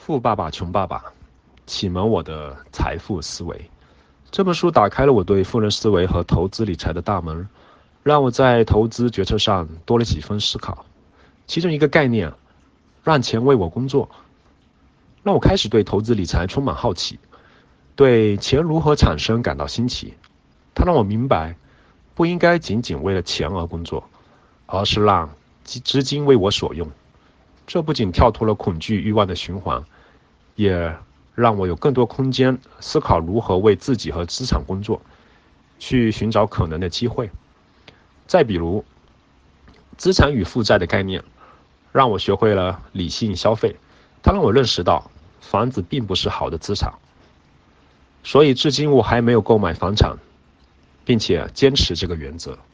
富爸爸穷爸爸启蒙我的财富思维。这本书打开了我对富人思维和投资理财的大门，让我在投资决策上多了几分思考。其中一个概念，让钱为我工作，让我开始对投资理财充满好奇，对钱如何产生感到新奇。它让我明白，不应该仅仅为了钱而工作，而是让资金为我所用。这不仅跳脱了恐惧欲望的循环，也让我有更多空间思考如何为自己和资产工作，去寻找可能的机会。再比如，资产与负债的概念，让我学会了理性消费。它让我认识到，房子并不是好的资产，所以至今我还没有购买房产，并且坚持这个原则。